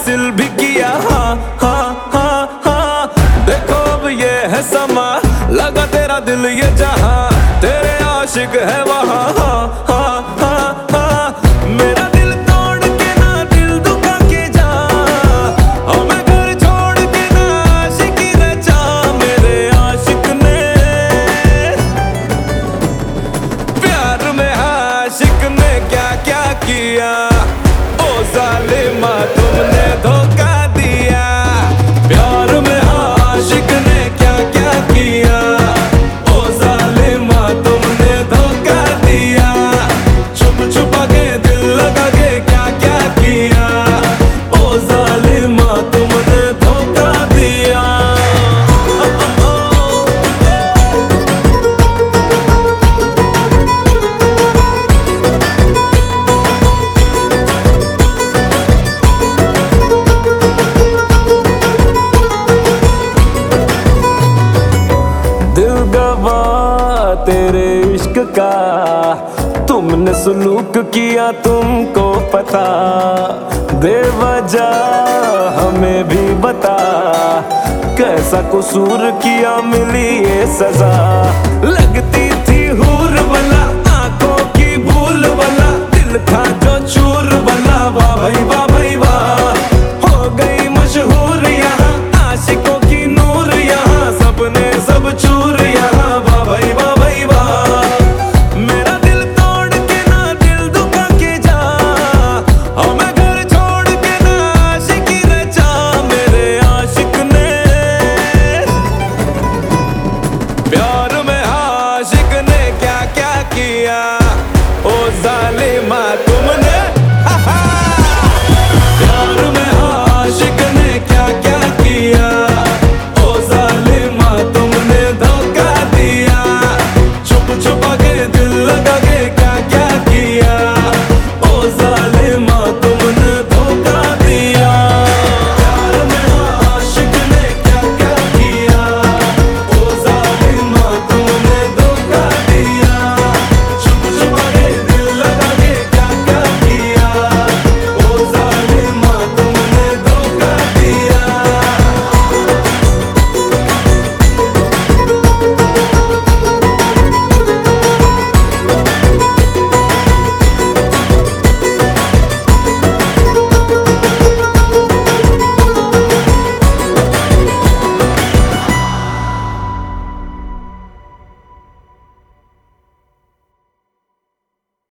हासिल भी किया। हाँ हाँ हाँ हाँ, देखो अब ये है समा, लगा तेरा दिल ये जहां, तेरे आशिक है वहाँ। हाँ हाँ हाँ हाँ, मेरा दिल तोड़ के ना दिल दुखा के जा, और मैं घर छोड़ के ना आशिकी रचा। मेरे आशिक ने प्यार में आशिक ने क्या क्या किया, ओ जालिमा तुमने धोखा दिया। प्यार में आशिक ने क्या क्या किया, ओ जालिमा तुमने धोखा दिया। छुप छुपा के दिल लगा के क्या क्या किया, ओ जालिमा तुमने धोखा दिया। दिल गवा तेरे इश्क का, तुमने सुलूक किया तुमको पता, बेवजह हमें भी बता, कैसा कसूर किया मिली ये सजा। लगती थी हूर वाला, आंखों की भूल वाला, दिल था जो चूर वाला। वाह भाई वाह।